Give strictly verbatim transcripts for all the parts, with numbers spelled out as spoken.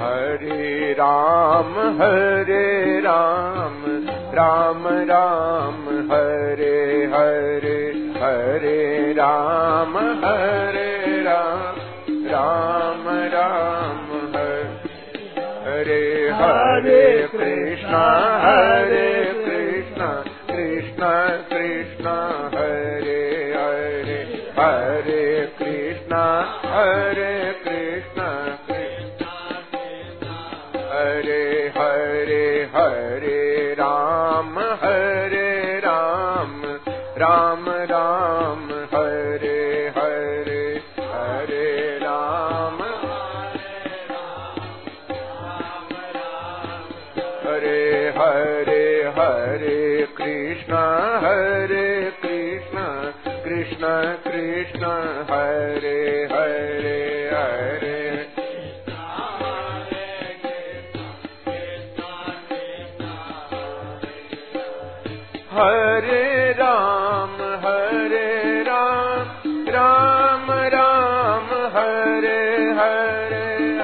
हरे राम हरे राम राम राम हरे हरे हरे राम हरे राम राम राम हरे हरे कृष्णा हरे कृष्णा कृष्णा कृष्णा हरे हरे हरे कृष्णा हरे कृष्णा हरे हरे हरे राम हरे राम राम राम हरे हरे हरे राम हरे हरे हरे कृष्णा हरे कृष्णा कृष्णा कृष्णा हरे हरे हरे हरे राम हरे राम राम राम हरे हरे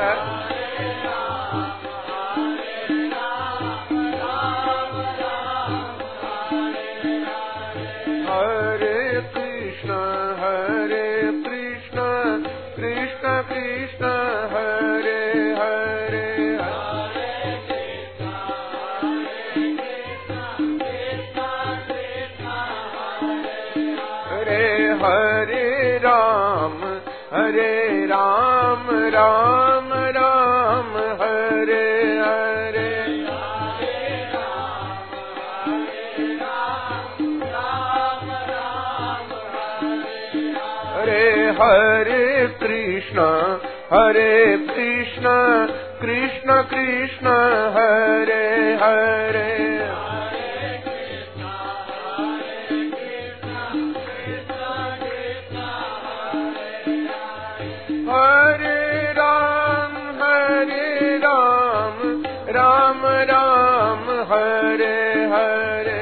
हरे कृष्णा हरे कृष्णा कृष्णा कृष्णा हरे हरे हरे राम हरे राम राम राम हरे हरे हरे हरे कृष्णा हरे कृष्णा कृष्णा कृष्णा हरे हरे हरे राम हरे राम राम राम हरे हरे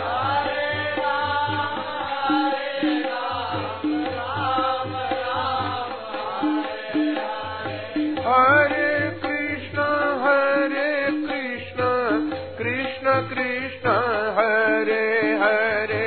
हरे कृष्णा हरे कृष्णा कृष्णा कृष्णा हरे हरे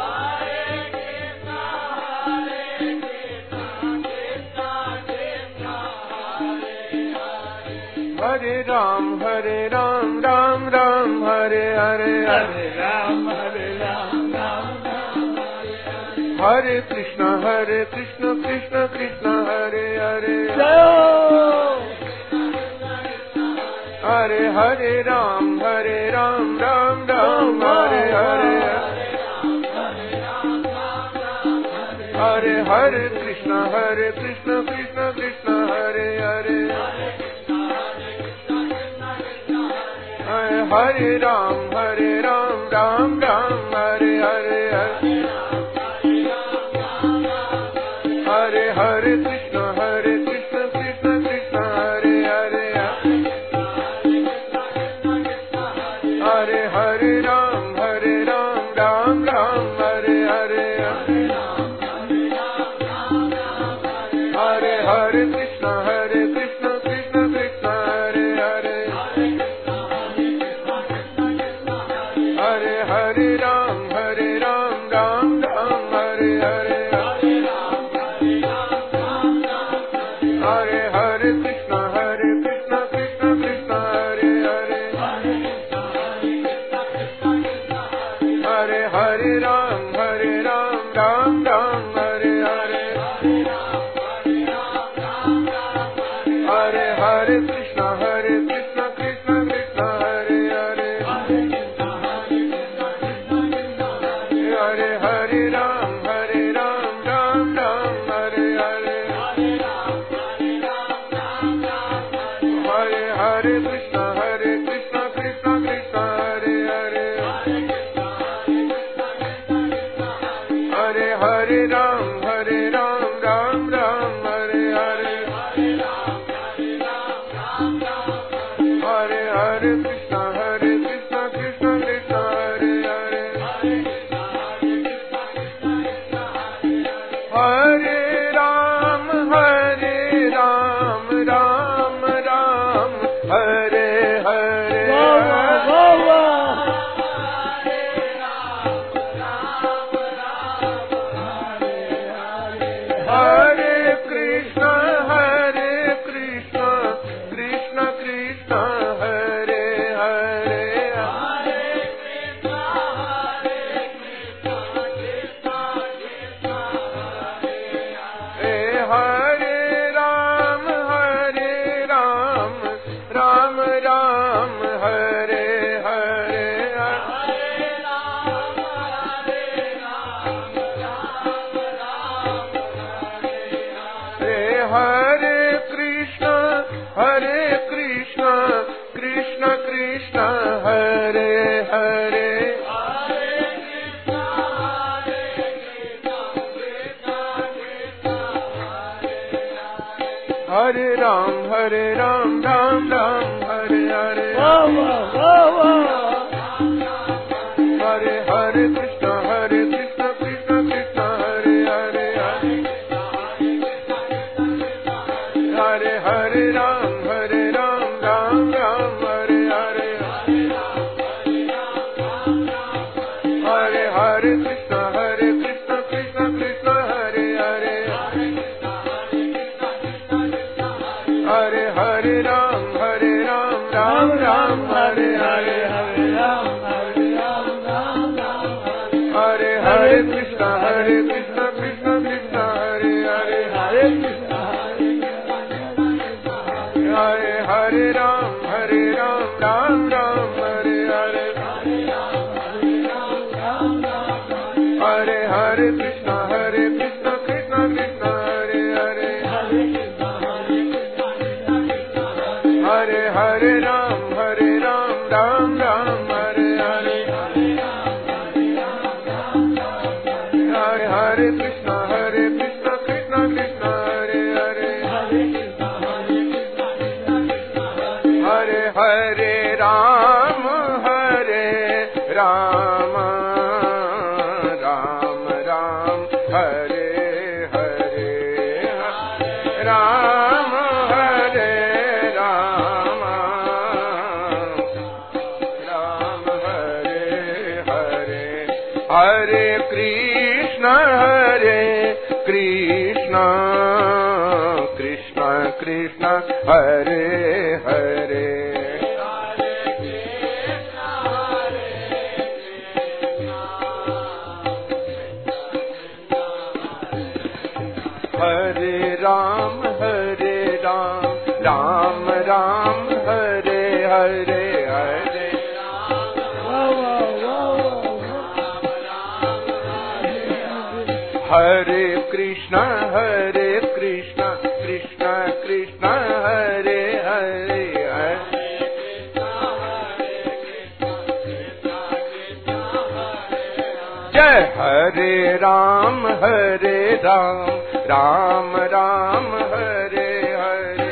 हरे राम हरे राम राम राम हरे हरे हरे राम हरे राम राम राम हरे कृष्णा हरे कृष्णा कृष्णा कृष्णा हरे हरे हरे हरे राम हरे राम राम राम हरे हरे हरे हरे कृष्णा हरे कृष्णा कृष्णा कृष्णा हरे हरे हरे राम हरे राम राम राम हरे हरे हरे हरे कृष्णा हरे कृष्णा कृष्णा कृष्णा हरे हरे हरे हरे राम हरे राम राम राम हरे हरे हरे हरे कृष्णा हरे कृष्णा कृष्णा कृष्णा हरे हरे हरे हरे राम हरे राम राम राम हरे हरे हरे हरे कृष्णा हरे कृष्णा कृष्णा कृष्णा हरे हरे हरे हरे राम हरे राम राम राम हरे हरे हरे हरे कृष्णा हरे कृष्णा कृष्णा कृष्णा हरे हरे हरे हरे राम हरे राम राम राम हरे हरे हरे हरे कृष्णा हरे कृष्णा कृष्णा कृष्णा हरे हरे हरे हरे राम हरे राम राम राम हरे हरे हरे हरे कृष्णा हरे कृष्णा कृष्णा कृष्णा हरे हरे हरे राम हरे राम राम राम हरे हरे हरे कृष्ण हरे कृष्ण कृष्ण कृष्ण हरे हरे हरे राम हरे राम राम राम हरे हरे हरे कृष्ण हरे कृष्ण कृष्ण कृष्ण हरे हरे हरे राम हरे राम राम राम हरे हरे हरे हरे कृष्ण हरे कृष्ण कृष्ण कृष्ण हरे हरे हरे हरे राम हरे राम राम राम हरे हरे हरे हरे कृष्ण हरे कृष्ण कृष्ण कृष्ण हरे हरे हरे हरे राम हरे राम राम राम हरे हरे हरे हरे कृष्ण हरे कृष्ण कृष्ण कृष्ण हरे हरे हरे हरे राम हरे राम राम राम हरे हरे हरे हरे कृष्ण हरे कृष्ण कृष्ण कृष्ण हरे हरे हरे हरे राम हरे राम राम राम हरे हरे हरे हरे कृष्ण हरे कृष्ण कृष्ण कृष्ण हरे हरे हरे हरे राम हरे राम राम राम हरे हरे राम हरे राम राम हरे हरे हरे कृष्ण हरे कृष्ण कृष्ण कृष्ण हरे हरे हरे राम हरे राम राम राम हरे हरे हरे हरे कृष्ण हरे कृष्ण कृष्ण कृष्ण हरे हरे जय हरे राम हरे राम राम राम हरे हरे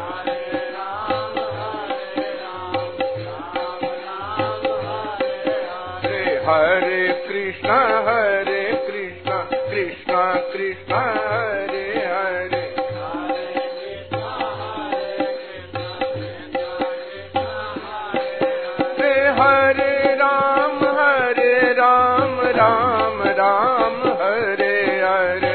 हरे कृष्ण हरे कृष्ण कृष्ण कृष्ण हरे हरे हरे राम हरे राम राम राम हरे हरे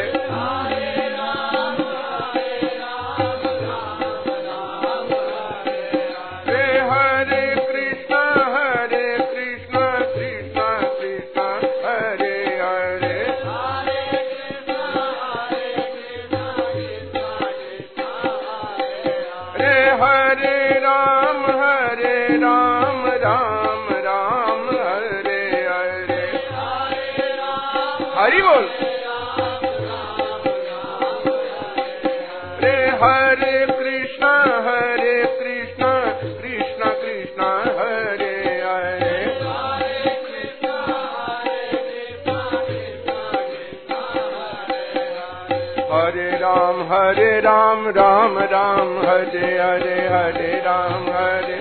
हरे कृष्ण हरे कृष्ण कृष्ण कृष्ण हरे हरे हरे राम हरे राम राम राम हरे हरे हरि बोल रे हरे कृष्ण हरे कृष्ण कृष्ण कृष्ण हरे हरे हरे राम हरे राम राम राम हरे हरे हरे राम हरे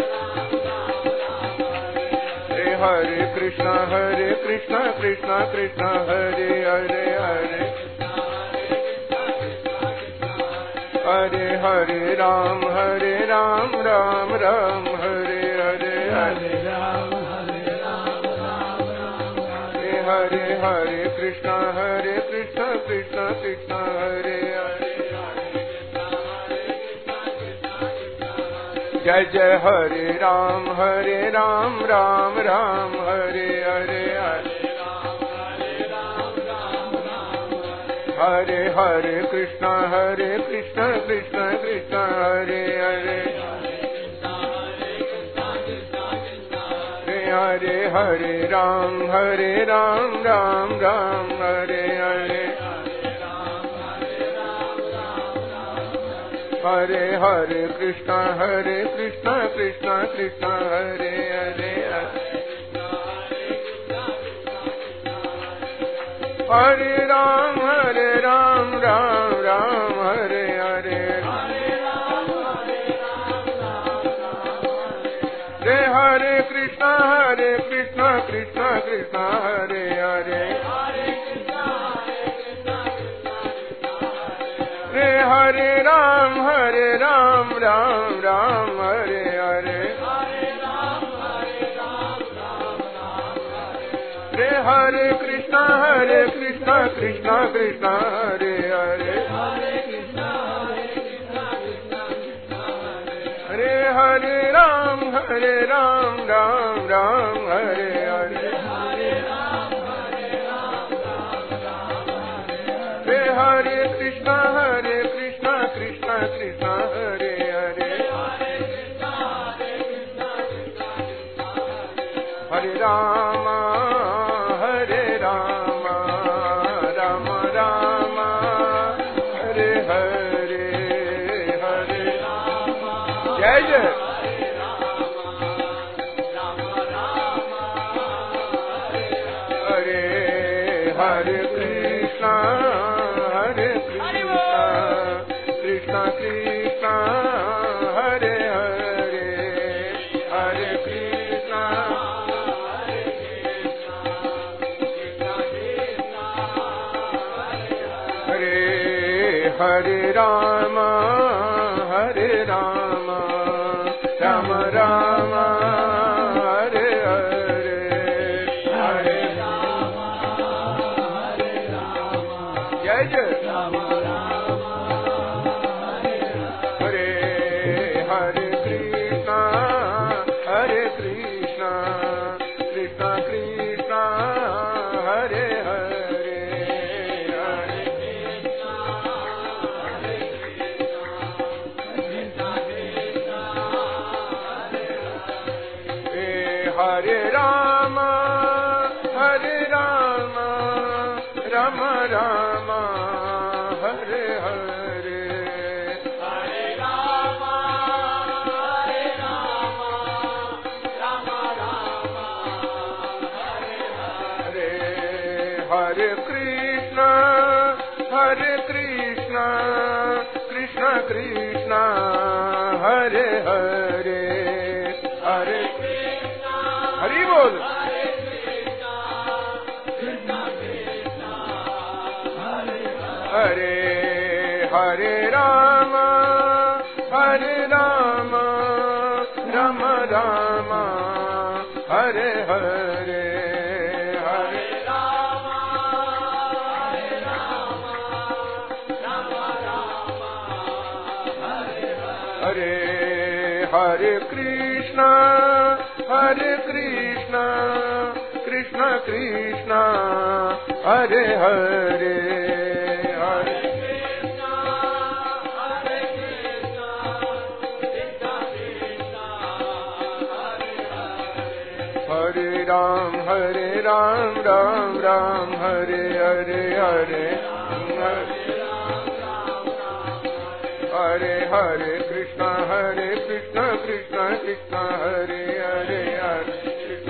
हरे कृष्ण हरे कृष्ण कृष्ण कृष्ण हरे हरे हरे हरे हरे राम हरे राम राम राम हरे हरे हरे राम हरे राम राम राम हरे हरे हरे कृष्ण हरे कृष्ण कृष्ण कृष्ण हरे हरे जय जय हरे राम हरे राम राम राम हरे हरे हरे हरे हरे कृष्ण हरे कृष्ण कृष्ण कृष्ण हरे हरे हरे हरे राम हरे राम राम राम हरे हरे हरे हरे कृष्ण हरे कृष्ण कृष्ण कृष्ण हरे हरे हरे राम हरे राम राम राम हरे हरे हरे हरे कृष्ण हरे कृष्ण कृष्ण कृष्ण हरे हरे हरे हरे राम हरे राम राम राम हरे हरे हरे हरे कृष्ण हरे कृष्ण कृष्ण कृष्ण हरे हरे हरे हरे राम हरे राम राम राम हरे हरे हरे हरे कृष्ण हरे कृष्ण कृष्ण कृष्ण हरे हरे हरे राम हरे राम राम राम हरे हरे हरे जय जय हरे हरे कृष्ण हरे कृष्ण कृष्ण कृष्ण हरे हरे हरे कृष्ण हरे हरे राम हरे राम राम राम हरे हरे हरे जय जय हरे हरे कृष्ण हरे कृष्ण कृष्ण कृष्ण हरे हरे हरे हरे राम हरे राम राम राम हरे हरे हरे राम हरे राम राम राम हरे हरे हरे कृष्ण हरे कृष्ण कृष्ण कृष्ण हरे हरे हरे हरि बोल हरे हरे राम हरे राम राम राम हरे हरे हरे राम हरे राम राम राम हरे हरे हरे कृष्ण हरे कृष्ण कृष्ण कृष्ण हरे हरे हरे हरे राम हरे राम राम राम हरे हरे हरे हरे हरे कृष्ण हरे कृष्ण कृष्ण कृष्ण हरे हरे हरे कृष्ण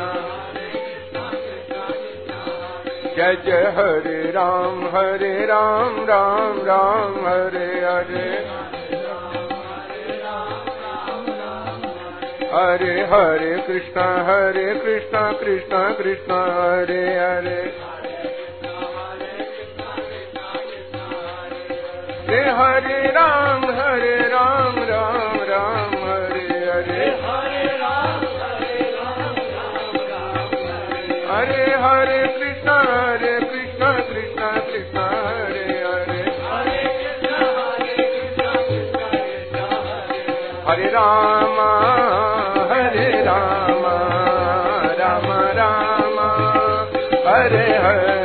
जय जय हरे राम हरे राम राम राम हरे हरे हरे हरे कृष्ण हरे Krishna Krishna Krishna Hare Hare Hare Hare Ram, Hare Ram, Ram Ram, Hare Hare. Hare Ram, Hare Ram, Ram Ram, Hare Hare. Hare Krishna, Hare Krishna, Krishna Krishna, Hare Hare. Hare Krishna, Hare Krishna, Krishna Krishna, Hare Hare. Hare Rama, Hare Rama, Rama Rama, Hare Hare.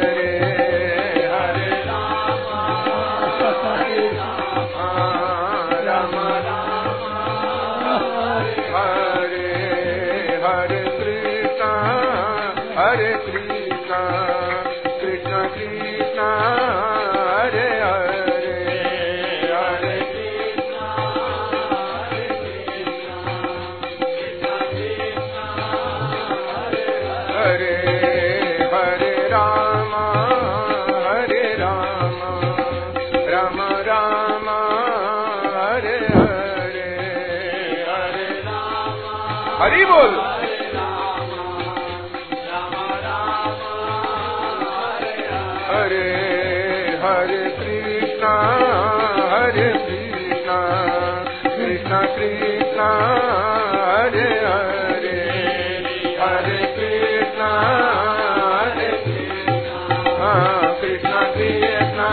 Hari बोल. हरे हरे कृष्णा हरे कृष्णा कृष्णा कृष्णा हरे हरे. हरे कृष्णा हरे कृष्णा कृष्णा कृष्णा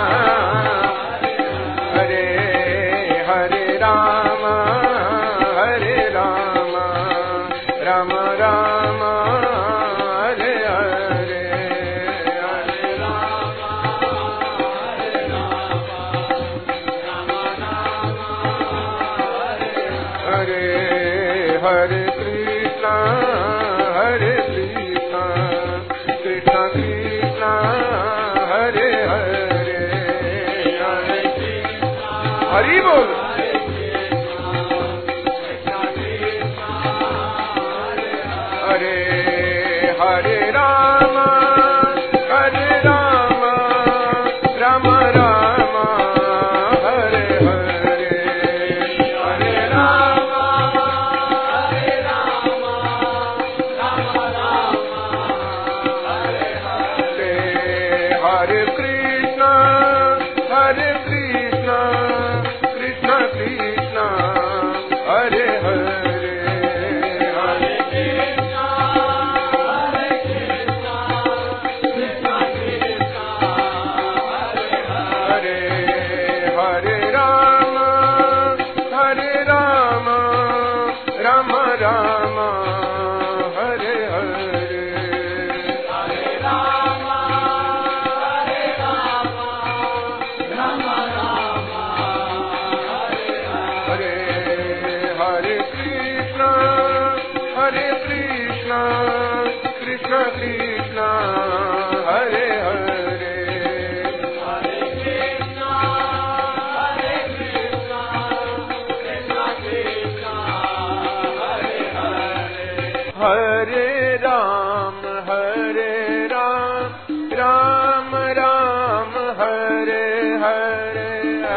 हरे हरे. राम हरे Ram, Rama Rama, Hare Hare. Hare Rama, Hare Rama, Rama Rama, Hare Hare. Hare Krishna, Hare Krishna, Krishna Krishna, Hare Hare. Hare Krishna, Hari Bol. Hare Rama, Hare Rama, Rama Rama, Hare Hare. Hare Rama, Hare Rama, Rama Rama, Hare Hare. Hare Krishna, Hare Krishna, Krishna Krishna, Hare Hare. Hare Ram, Hare Ram, Ram Ram, Hare Hare.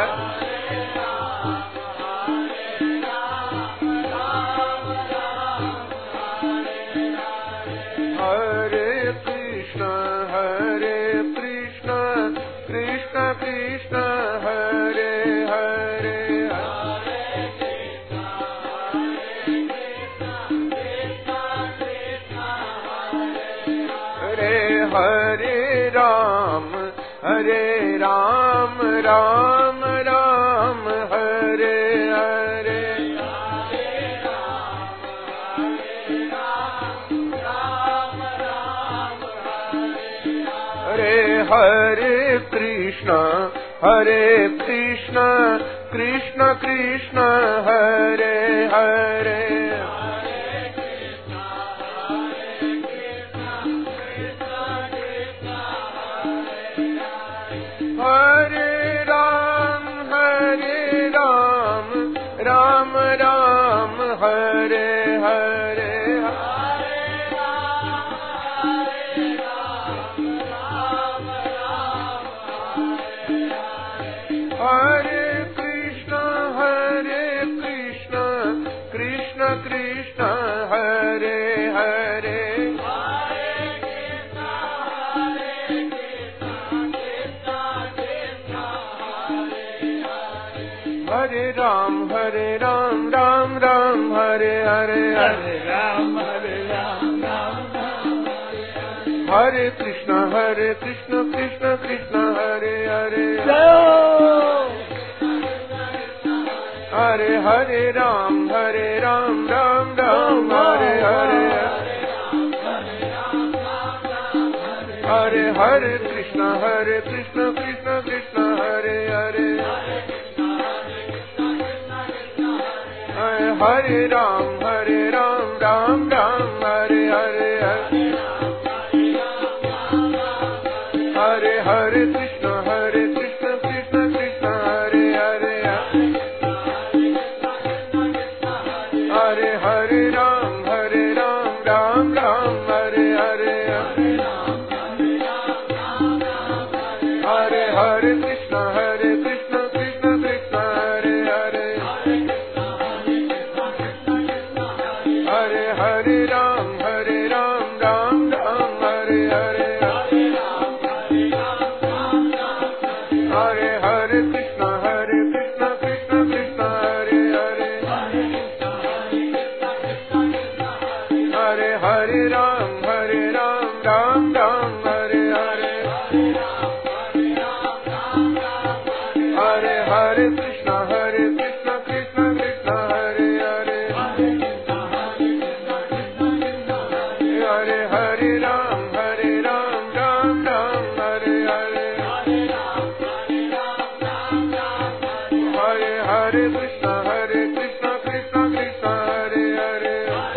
Hare Krishna, Hare Krishna, Krishna Krishna, Hare Hare. Hare Ram, Hare Ram, Ram Ram, Hare Hare. Hare Hare Krishna, Hare Krishna, Krishna Krishna, Hare Hare. Hare Ram, Hare Ram, Ram Ram, Hare Hare. Hare Krishna, Hare Krishna, Krishna Krishna, Hare Hare. Hare Hare Ram, Hare Ram, Ram Ram, Hare Hare. Hare Krishna, Hare Krishna, Krishna Krishna, Hare Hare. Hare Hare Ram, Hare Ram, Ram Ram, Hare Hare. Hare Hare Krishna, Hare Krishna, Krishna Krishna, Hare Hare. Hare Hare Ram, Hare Ram, Ram Ram, Hare Hare. Hare Hare Krishna, Hare Krishna, Krishna Krishna, Hare Hare. Hare Hare Ram, Hare Ram, Ram Ram, Hare Hare. Hare Hare Krishna, Hare Krishna, Krishna Krishna, Hare Hare. Hare Hare Ram, Hare Ram, Ram Ram, Hare Hare. Hare Hare Krishna, Hare Krishna, Krishna Krishna, Hare Hare. Hare Hare Ram, Hare Ram, Ram Ram, Hare Hare. Hare Hare Krishna, Hare Krishna, Krishna Krishna, Hare Hare. Hare Hare Ram, Hare Ram, Ram Ram, Hare Hare. Hare Hare Krishna, Hare Krishna, Krishna Krishna, Hare Hare.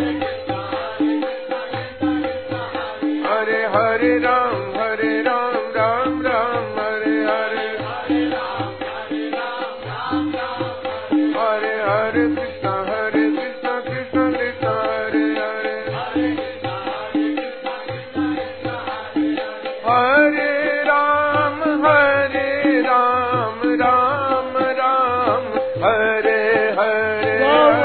Hare Hare Ram, Hare Ram, Ram Ram, Hare Hare. Hare Hare Krishna, Hare Krishna, Krishna Krishna, Hare Hare. Hare Ram, Hare Ram, Ram Ram, Hare Hare.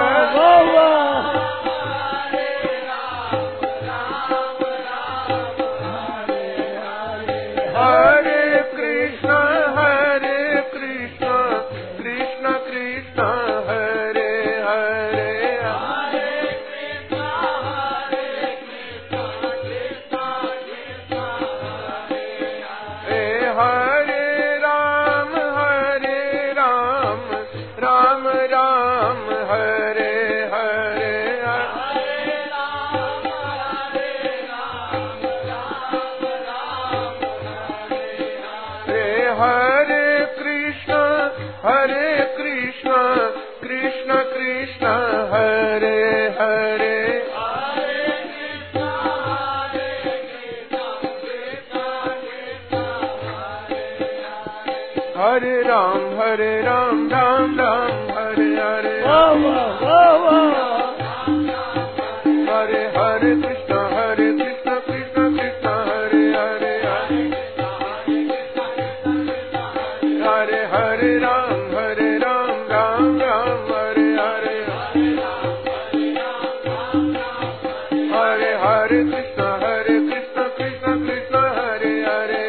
Hare Krishna, Hare Krishna, Krishna Krishna, Hare Hare. Hey, Hare Ram, Hare Ram, Ram Ram, Hare Hare. Hey, Hare Krishna, Hare Krishna, Krishna Krishna, Hare Hare. Hare Ram, Hare Ram, Ram Ram, Hare Hare. Hare Hare Krishna, Hare Krishna, Krishna Krishna, Hare Hare. Hare Hare Ram, Hare Ram, Ram Ram, Hare Hare. Hare Hare Krishna, Hare Krishna, Krishna Krishna, Hare Hare.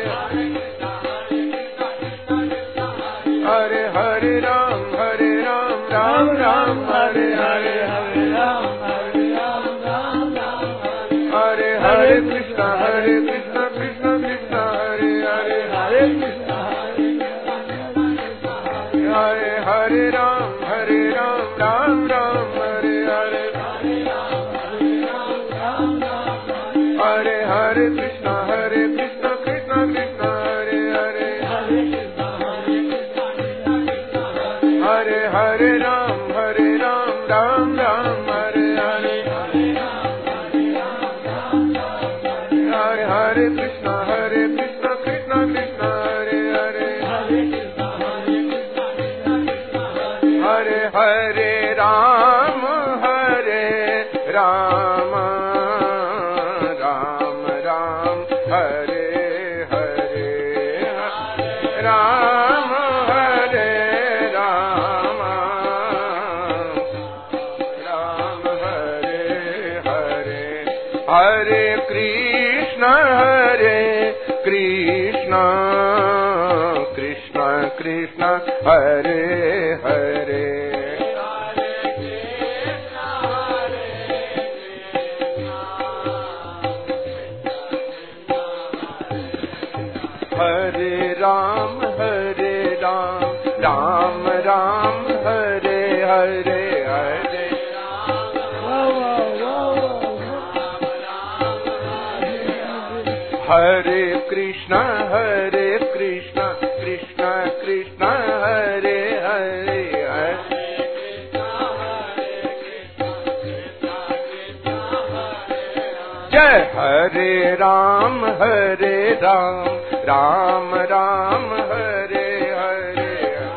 Hare Hare Ram, Hare Ram, Ram Ram, Hare Hare. Hare Hare Krishna, Hare Krishna, Krishna Krishna, Hare Hare. Hare Hare Ram, Hare Ram, Ram Ram, Hare Hare. Hare Hare Krishna, Hare Krishna, Krishna Krishna, Hare Hare. Hare Hare Ram, Hare Ram, Ram Ram, Hare Hare. Hare Hare Krishna, Hare Krishna, Krishna Krishna, Hare Hare. Hare Hare Ram, Hare Ram, Ram Ram, Hare Hare. Ram, Hare Ram, Ram Hare Hare. Hare Krishna, Hare Krishna, Krishna Krishna, Hare Hare. Ram हरे राम राम राम हरे हरे हरे हरे कृष्ण हरे कृष्ण कृष्ण कृष्ण हरे हरे हरे जय हरे राम हरे राम राम राम हरे हरे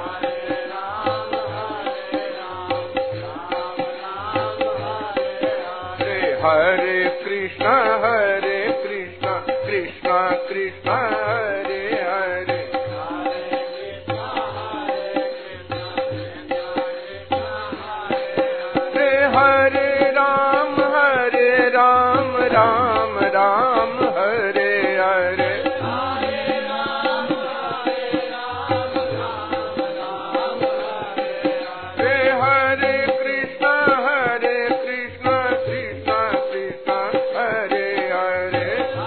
हरे कृष्ण हरे कृष्ण कृष्ण कृष्ण हरे हरे हरे राम हरे राम राम राम हरे हरे हरे कृष्ण हरे कृष्ण कृष्ण कृष्ण हरे हरे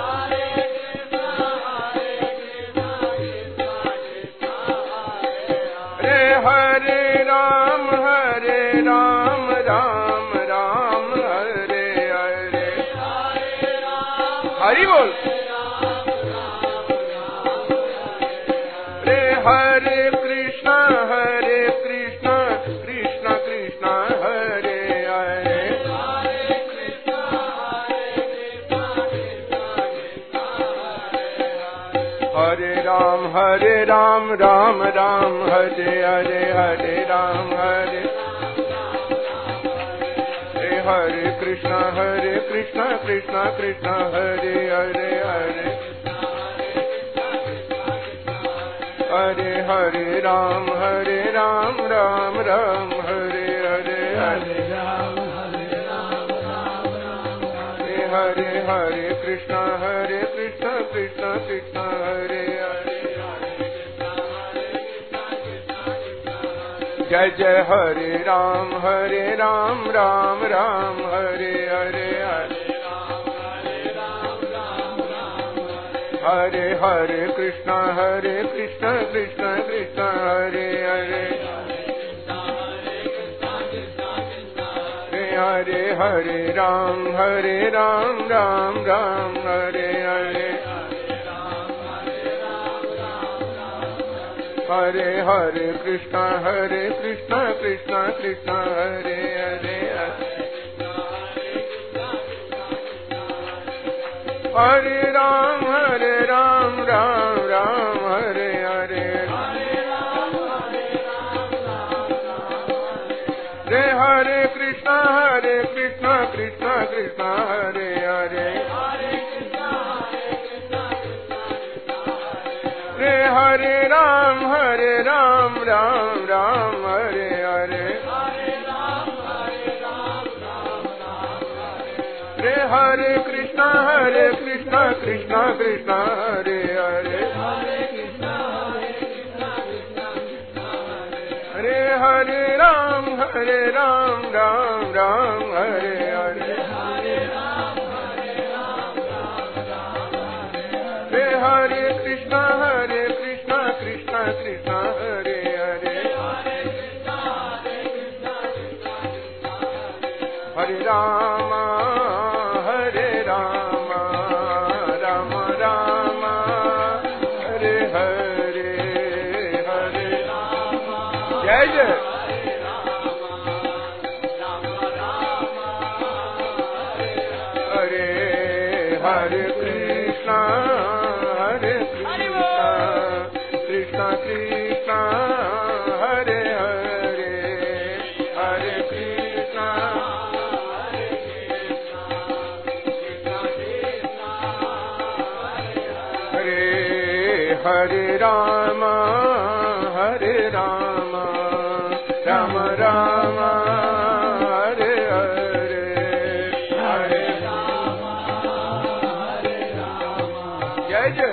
हरे राम हरे राम राम राम हरे हरे हरि बोल रे हरे कृष्ण हरे कृष्ण कृष्ण कृष्ण हरे हरे हरे राम हरे राम राम राम हरे हरे हरे राम हरे हरे कृष्ण हरे कृष्ण कृष्ण कृष्ण हरे हरे हरे हरे हरे राम हरे राम राम राम हरे हरे हरे हरे हरे कृष्ण हरे कृष्ण कृष्ण कृष्ण हरे हरे जय जय हरे राम हरे राम राम राम हरे हरे हरे हरे हरे कृष्ण हरे कृष्ण कृष्ण कृष्ण हरे हरे हरे हरे राम हरे राम राम राम हरे हरे हरे हरे कृष्ण हरे कृष्ण कृष्ण कृष्ण हरे हरे हरे राम हरे राम राम राम हरे हरे रे हरे कृष्ण हरे कृष्ण कृष्ण कृष्ण हरे हरे रे हरे राम हरे राम राम राम हरे हरे रे हरे कृष्ण हरे कृष्ण कृष्ण कृष्ण हरे हरे हरे हरे राम हरे राम राम राम हरे हरे रे हरे कृष्ण हरे कृष्ण कृष्ण कृष्ण हरे हरे हरे राम हरे राम राम राम हरे हरे हरे जय जय हरे हरे कृष्ण हरे कृष्ण कृष्ण कृष्ण हरे हरे हरे कृष्ण हरे हरे राम हरे राम राम राम हरे हरे हरे जय जय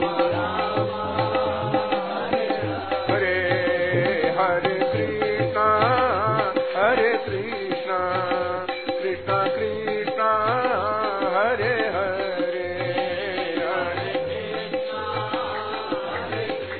हरे हरे कृष्ण हरे Krishna Krishna Krishna Hare Hare Hare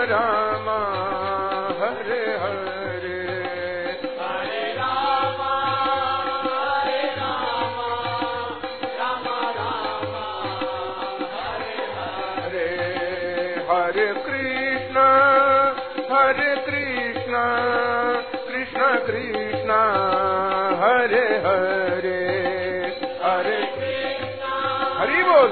Rama Hare Hare Hare Rama Hare Rama Rama Rama Hare Hare Hare Krishna Hare Krishna Krishna Krishna Hare Hare Hare Krishna Hari Bol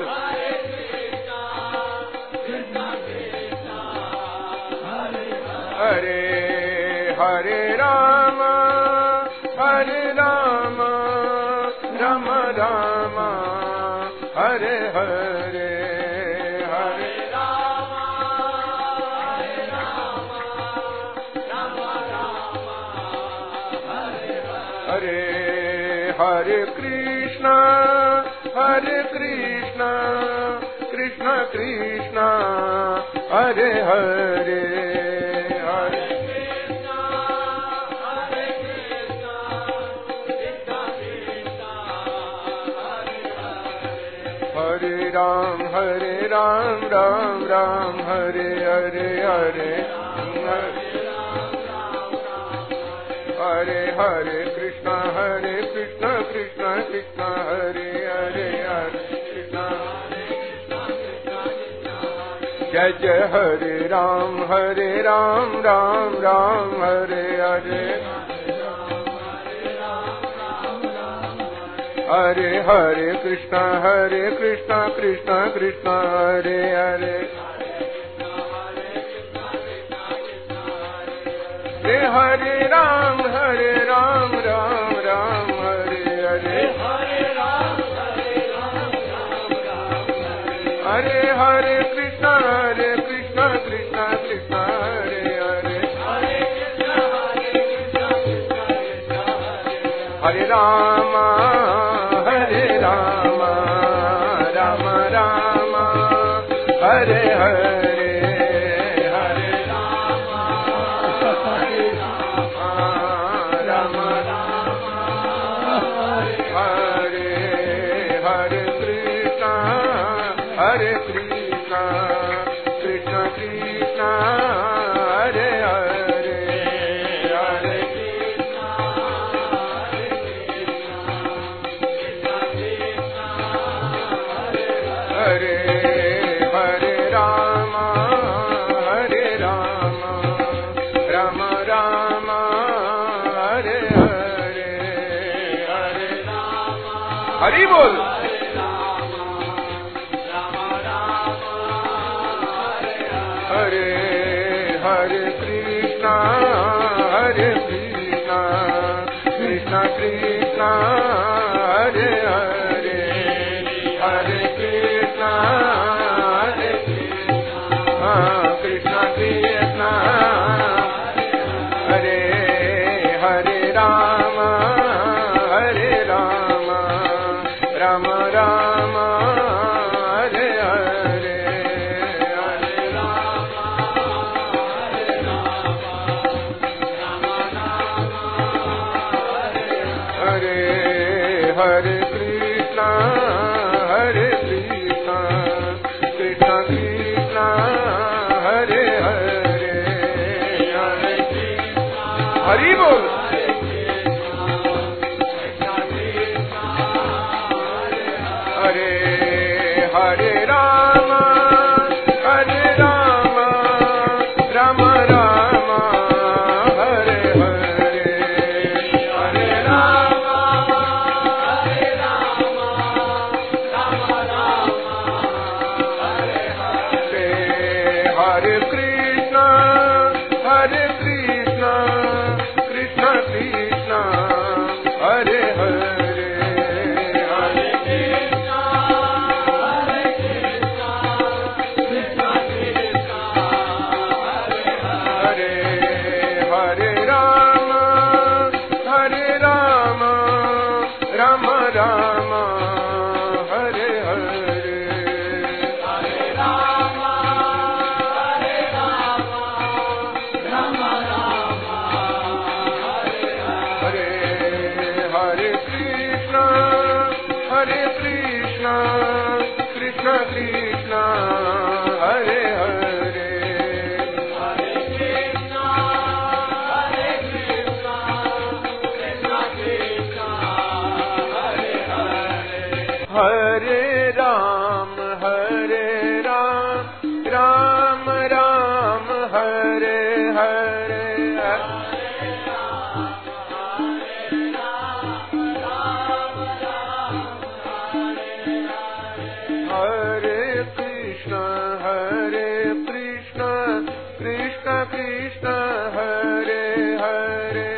Hare Hare Rama Hare Rama Rama Rama Hare Hare Hare Rama Hare Rama Rama Rama Hare Hare Hare Krishna Hare Krishna Krishna Krishna Hare Hare Hare Ram, Hare Ram, Ram Ram, Hare Hare, Hare Hare Hare Krishna, Hare Krishna, Krishna Krishna, Hare Hare, Hare Krishna. Jai Jai Hare Ram, Hare Ram, Ram Ram, Hare Hare. Hare Hare Krishna, Hare Krishna, Krishna Krishna, Hare Hare. Hare Hare Ram, Hare Ram, Ram Ram, Hare Hare. Hare Hare Krishna, Hare Krishna, Krishna Krishna, Hare Hare. Hare Rama Hare Rama Rama Rama Hare Hare Hare Rama Hare Rama Rama Rama Hare Hare Krishna Hare Krishna Krishna Krishna Hare Hare Hare Hare Hare Rama Hare Rama Rama Rama Hare Hare Hare Rama Hari Bol Hare Hare Krishna Hare Krishna Krishna Krishna Hare Hare Hare Krishna Hare Krishna Krishna Krishna Hare Hare Rama Hare Rama Rama Rama Hare Hare Hare Rama Hare Rama Rama Rama Hare Hare Krishna Hare Krishna Krishna Krishna Hare Hare Hare Hari Bol Hare Hare Rama Hare Rama Rama Rama Hare Hare Hare Rama Hare Rama Rama Rama Hare Hare Hare Krishna Hare Krishna Krishna Krishna Hare Hare Hare Krishna Hare Krishna Krishna Krishna Hare Hare Rama Hare Rama Rama Rama Hare Hare Hare Rama Hare Rama Rama Rama Hare Hare Hare Krishna Hare Krishna Krishna Krishna Hare Hare Hare Krishna, Hare Krishna, Krishna Krishna, Hare Hare,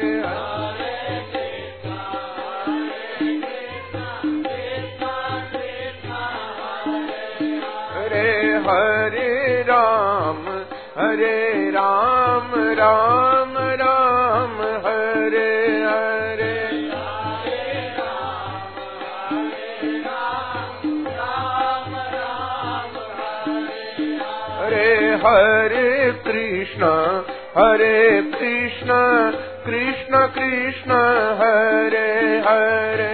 Hare Hare Ram, Hare Ram, Ram Ram, Hare Hare, Hare Krishna, Hare Krishna, Krishna Krishna, Hare Hare,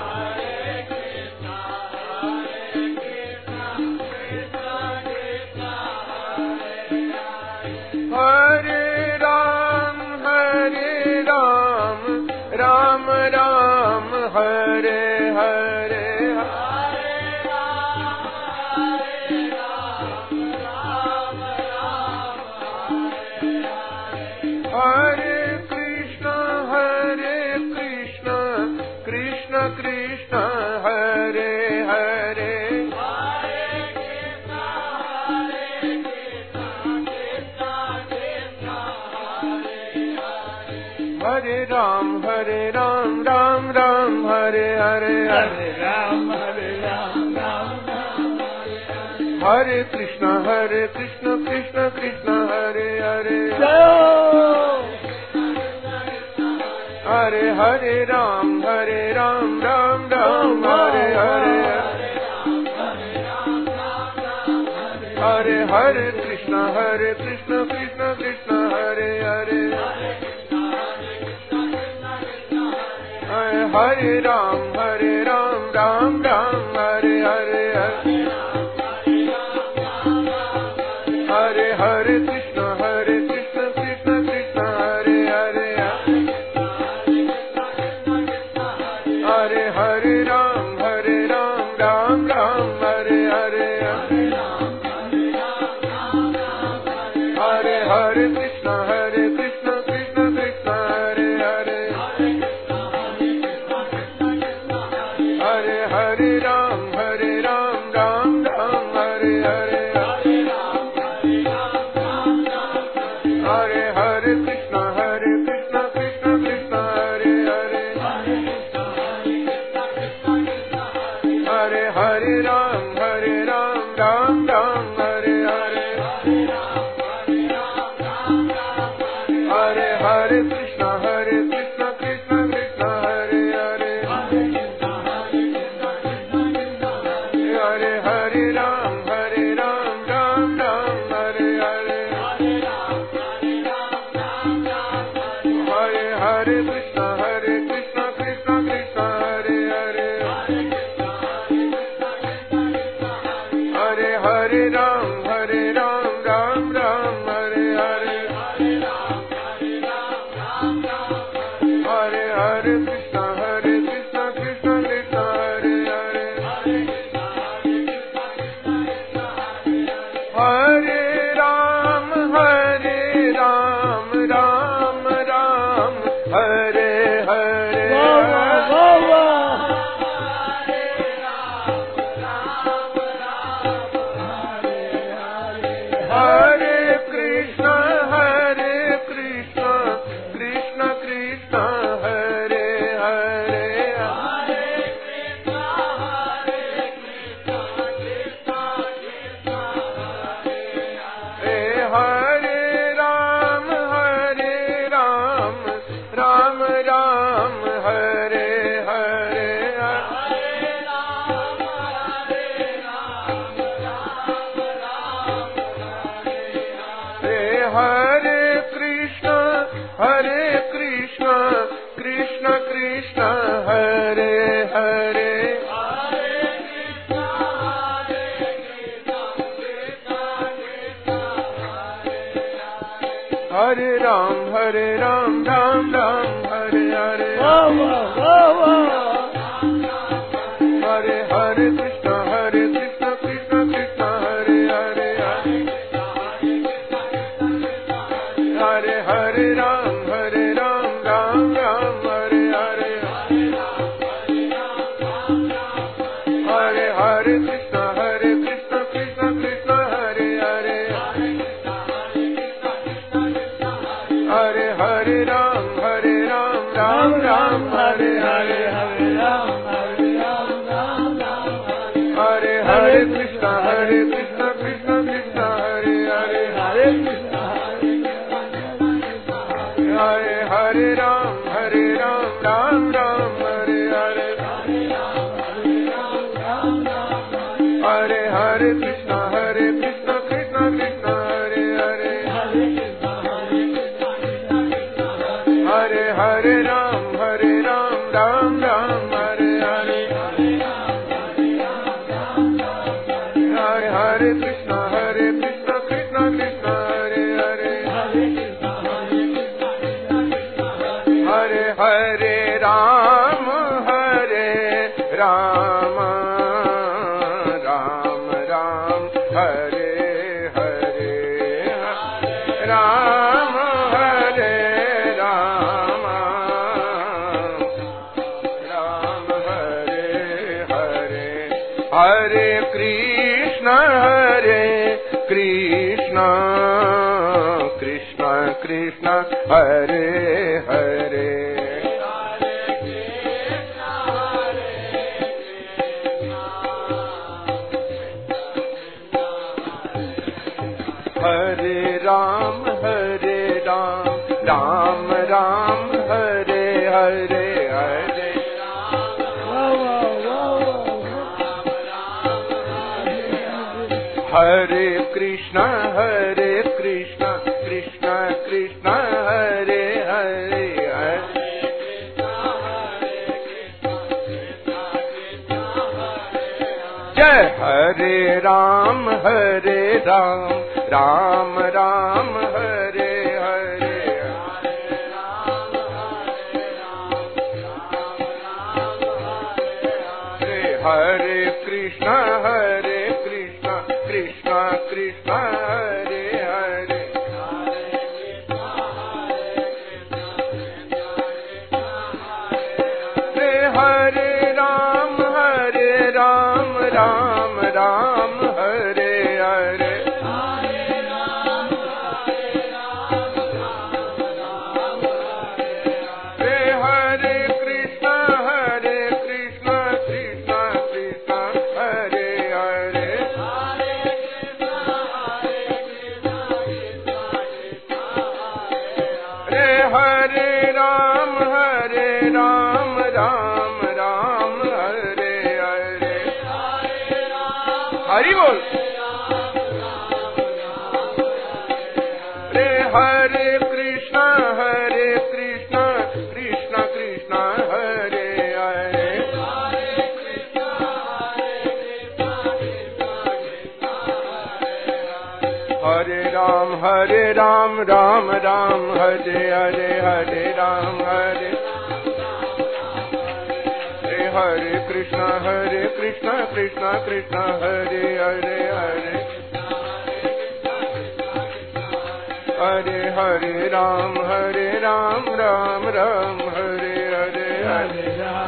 Hare Ram, Hare Ram, Ram Ram, Hare Hare, Hare Krishna, Hare Krishna, Krishna Krishna, Hare Hare, Hare Ram, Hare Ram, Ram Ram, Hare Hare, Hare Ram, Hare Ram, Ram Ram, Hare Krishna, Hare Krishna, Krishna Krishna, Hare Hare, Hare Hare Ram, Hare Ram, Ram Ram, Hare Hare, Hare Hare Krishna, Hare Krishna, Krishna Krishna, Hare Hare, Hare Hare Ram, Hare Ram, Ram Ram, Hare Hare, Hare Hare Krishna, Hare Krishna, Krishna Krishna, Hare Hare, Hare Hare Ram, Hare Ram, Ram Ram, Hare Hare, Hare Hare Krishna, Hare Krishna, Krishna Krishna, Hare Hare, Hare Hare Ram, Hare Ram, Ram Ram, Hare Hare, Hare Hare Krishna, Hare Krishna, Krishna Krishna, Hare Hare, Hare Hare Ram, Hare Ram, Ram Ram, Hare Hare, Hare Hare Krishna, Hare Krishna, Krishna Krishna, Hare Hare, Hare Hare Ram, Hare Ram, Ram Ram, Hare Hare, Hare Hare Krishna, Hare Krishna, Krishna Krishna, Hare Hare, Hare Hare Ram, Hare Ram, Ram Ram, Hare Hare, Hare Hare Krishna, Hare Krishna, Krishna Krishna, Hare Hare, Hare Ram, Hare Ram, Ram Ram, Hare Hare, Hare Krishna, Hare Krishna, Krishna Krishna, Hare Hare, Hare Ram, Hare Ram, Ram Ram, Hare Hare, Hare Krishna, Hare Krishna, Krishna Krishna, Hare Hare, Hare Ram, Hare Ram, Ram Ram, Hare Hare, Hare Hare Krishna, Hare Krishna, Krishna Krishna, Hare Hare, Hare Hare Ram, Hare Ram, Ram Ram, Hare Hare, Hare Hare Krishna, Hare Krishna, Krishna Krishna, Krishna, Hare Krishna, Krishna Krishna, Hare Hare, Hare Hare Ram, Hare Rama, Ram Ram, Hare Hare, Ram Hare Rama, Ram Hare Hare, Hare Krishna, Hare Krishna, Krishna Krishna, Hare Hare, Hare Ram, Hare Ram, Ram Ram, Hare Hare, Hare Hare Krishna, Hare Krishna, Krishna Krishna, Hare Hare, Hare Jai Hare Ram, Hare Ram, Ram Ram, Hare Hare, Hare Krishna, Hare Krishna, Krishna Krishna, Hare Hare, Hare Ram, Hare Ram, Ram Ram, Hare Hare, Hare Krishna, Hare Krishna, Krishna Krishna, Hare Hare, Hare Ram, Hare Ram, Ram Ram, Hare Hare, Hari Bol, Hare Krishna, Hare Krishna, Krishna Krishna, Hare Hare, Hare Ram, Hare Ram, Ram Ram, Hare Hare, Hare Ram, Hare Hare Krishna, Hare Krishna, Krishna Krishna, Hare Hare, Hare Hare Hare Ram, Hare Ram, Ram Ram, Hare Hare, Hare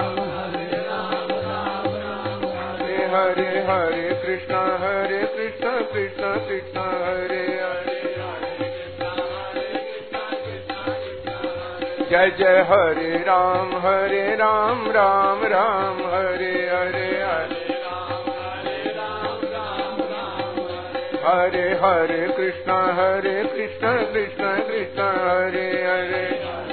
Hare Hare Krishna, Hare Krishna, Krishna Krishna, Hare Hare, Jai Jai Hare Ram, Hare Ram, Ram Ram, Hare Hare, Hare Hare Krishna, Hare Krishna, Krishna Krishna, Hare Hare,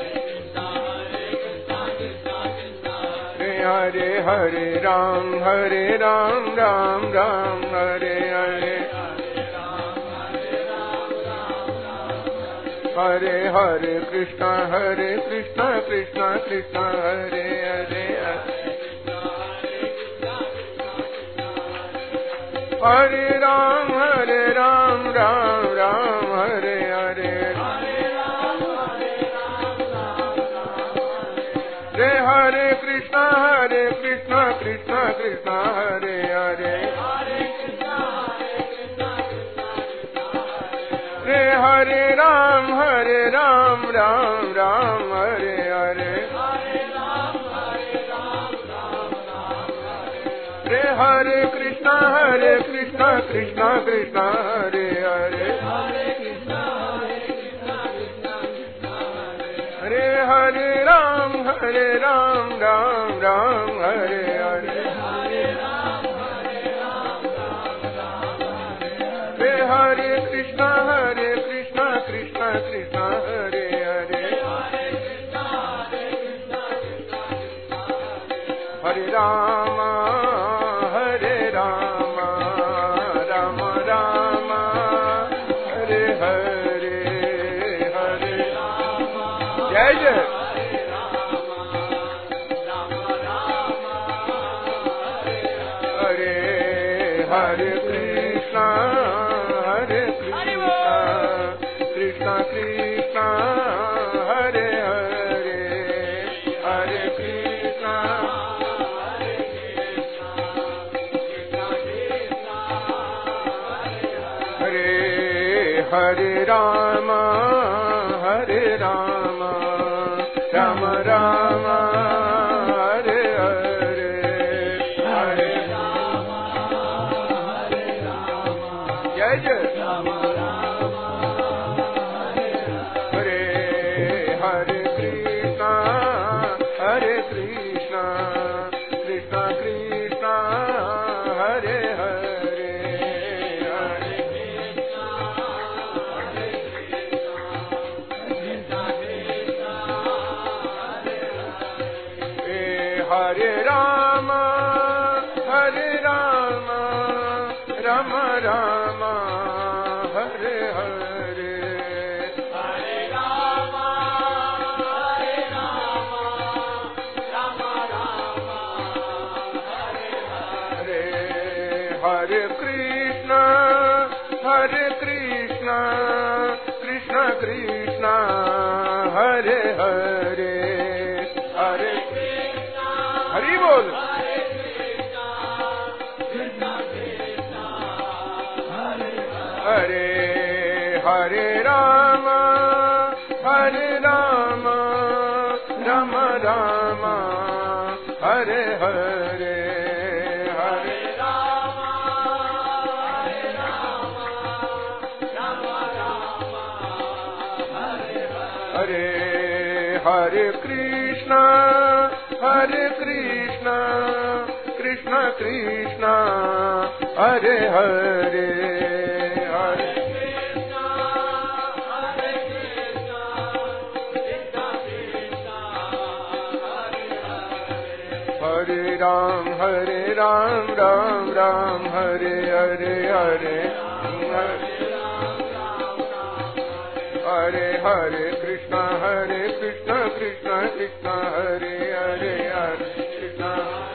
Hare Hare Ram, Hare Ram, Ram Ram, Hare Hare, Hare Hare Krishna, Hare Krishna, Krishna Krishna, Hare Hare, Hare Ram, Hare Ram, Ram Ram, Hare Hare, Hare Hare Krishna, Hare Krishna, Krishna Krishna, Hare Hare, Hare Ram, Hare Ram, Ram Ram, Hare Hare, Hare Krishna, Hare Krishna, Krishna Krishna, Hare Hare, Hare Hare Ram, Hare Ram, Ram Ram, Hare Hare, Hare Krishna, Hare Krishna, Krishna Krishna, Hare Hare, Hare Rama, Hare Rama, Rama Rama, Hare Hare, Hare Jai Jai, Hare Hare Krishna, Hare Rama, Hare Rama, Rama Rama, Hare Hare, Hare Rama, Hare Rama, Jai Jai Rama Rama, Hare Hare, Hare Krishna, Hare Krishna, Krishna Krishna, Hare Hare, Hare Hare Rama, Hare Rama, Rama Rama, Hare Hare, Hare Rama, Hare Rama, Rama Rama, Hare Hare, Hare Krishna, Hare Krishna, Krishna Krishna, Hare Hare, Hare Hari बोल हरे हरे राम हरे राम राम राम हरे हरे हरे राम हरे Ram Ram Ram Hare Hare Hare Krishna Hare Krishna, Krishna Krishna, Hare Hare, Hare Krishna, Hare Krishna, Krishna Krishna, Hare Hare, Hare Ram, Hare Ram, Ram Ram, Hare Hare, Hare Hare Hare Krishna, Hare Krishna, Krishna Krishna, Hare Hare, Hare Krishna,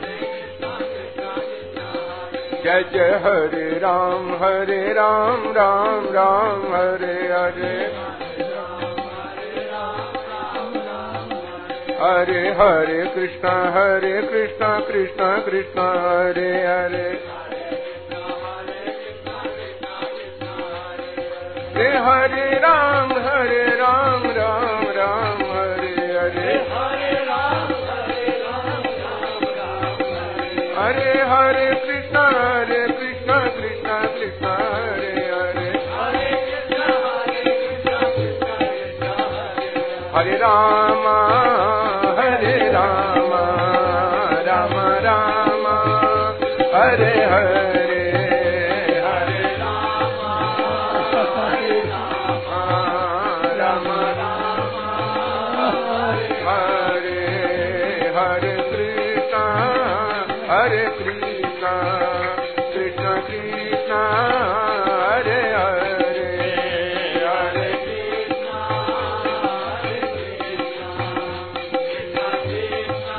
Jai Jai Hare Ram, Hare Ram, Ram Ram, Hare Hare, Hare Hare Krishna, Hare Krishna, Krishna Krishna, Hare Hare, Hare Ram, Hare Ram, Ram Ram, Hare Hare, Hare Ram, Hare Ram, Ram Ram, Hare Hare Krishna, Hare Krishna, Krishna Krishna, Hare Hare, Hare Krishna, Hare Krishna, Krishna Krishna, Hare Rama, Hare Rama, Rama Rama, Hare Hare. Hare Krishna, Krishna Krishna, Hare Hare, Hare Krishna, Hare Krishna, Krishna Krishna,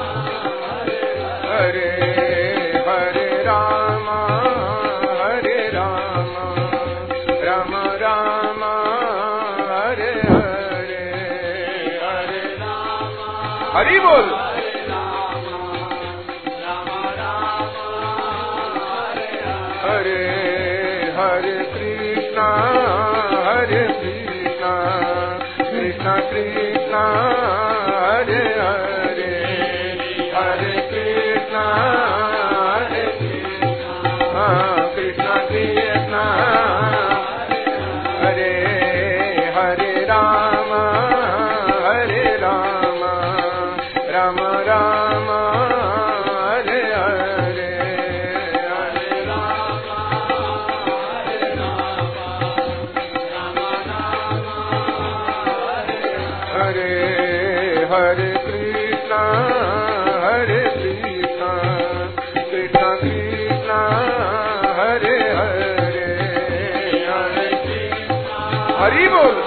Hare Hare, Hare Rama, Hare Rama, Rama Rama, Hare Hare, Hare Rama, Hari Bol. Hare Hare Krishna, Hare Krishna, Krishna Krishna, Hare Hare, Hare Krishna, Hare Krishna, Krishna Krishna, Hare Hare Rama, Hare Rama, Rama Rama, Hare Hare. Hare Krishna, Hare Krishna, Krishna Krishna, Hare Hare, Hare Krishna, Hari Bol.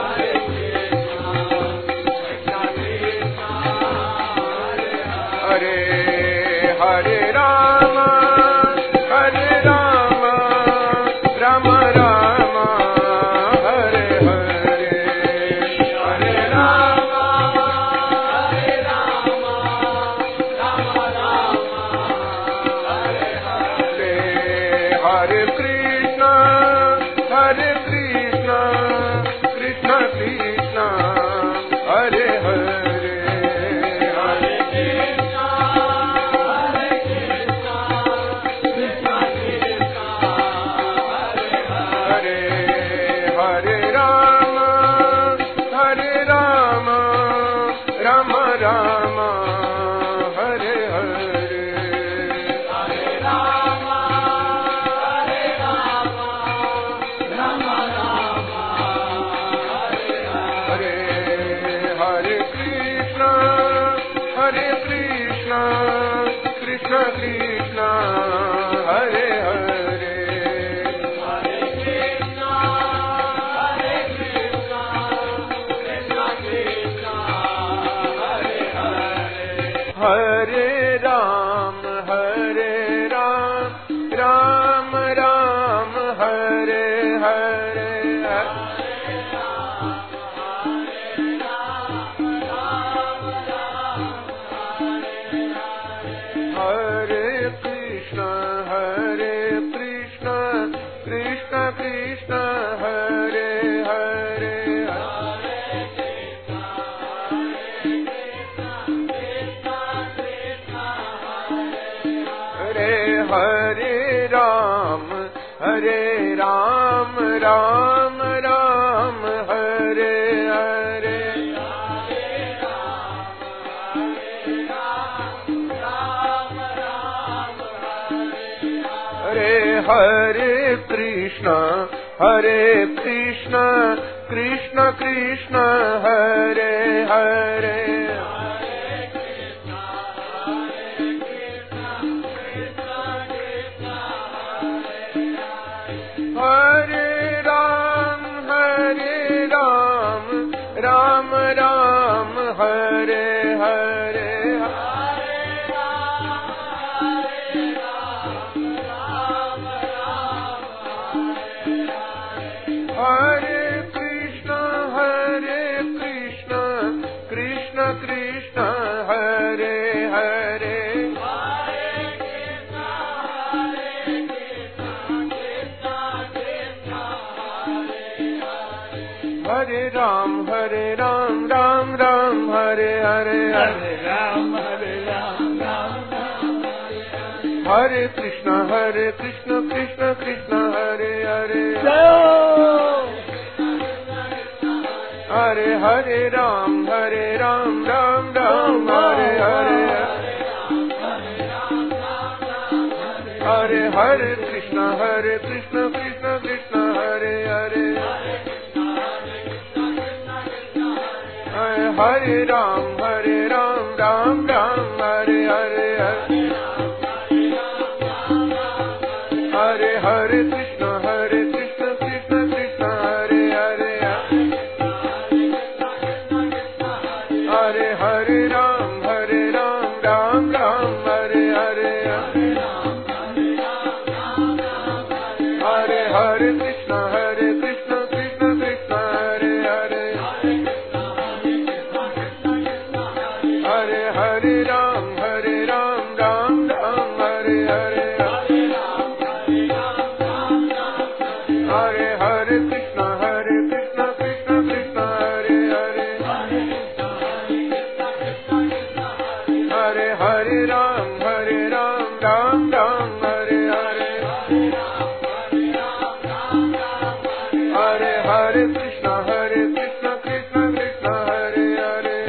Hare Hare Rama, Hare Rama, Rama Rama, Hare Hare, Hare Rama, Hare Rama, Rama Rama, Hare Hare, Hare Krishna, Hare Krishna, Hare Krishna, Krishna Krishna, Hare Hare, Hare Krishna, Hare Krishna, Krishna Krishna, Hare Hare. Hare Ram, Hare Ram, Ram Ram, Hare Hare, Hare Krishna, Hare Krishna, Krishna Krishna, Hare Hare, Hare Ram, Hare Ram, Ram Ram, Hare Hare, Hare Hare Krishna, Hare Krishna, Krishna Krishna, Hare Hare, Hare Ram, Hare Ram, Ram Ram, Hare Hare, Hare Krishna, Hare Krishna, Krishna Krishna, Hare Hare, Hare Ram, Hare Ram, Ram Ram, Hare Hare, Hare Ram, Hare Ram, Ram Ram, Hare Hare. Hare Krishna, Hare Krishna, Krishna Krishna, Hare Hare, Hare Hare Ram, Hare Ram, Ram Ram, Hare Hare, Hare Hare Krishna, Hare Krishna, Krishna Krishna, Hare Hare, Hare Hare Ram, Hare Ram, Ram Ram, Hare Hare, Hare Hare Krishna, Hare Krishna, Krishna Krishna, Hare Hare, Hare Hare Ram, Hare Ram, Ram Ram, Hare Hare, Hare Hare Krishna, Hare Krishna, Krishna Krishna, Hare Hare, Hare Hare Ram, Hare Ram, Ram Ram, Hare Hare, Hare Hare Krishna, Hare Krishna, Krishna Krishna, Hare Hare, Hare Hare Ram, Hare Ram, Ram Ram, Hare Hare, Hare Hare Krishna, Hare Krishna, Krishna Krishna, Hare Hare,